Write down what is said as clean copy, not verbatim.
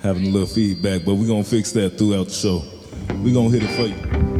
having a little feedback, but we're gonna fix that throughout the show. We're gonna hit it for you.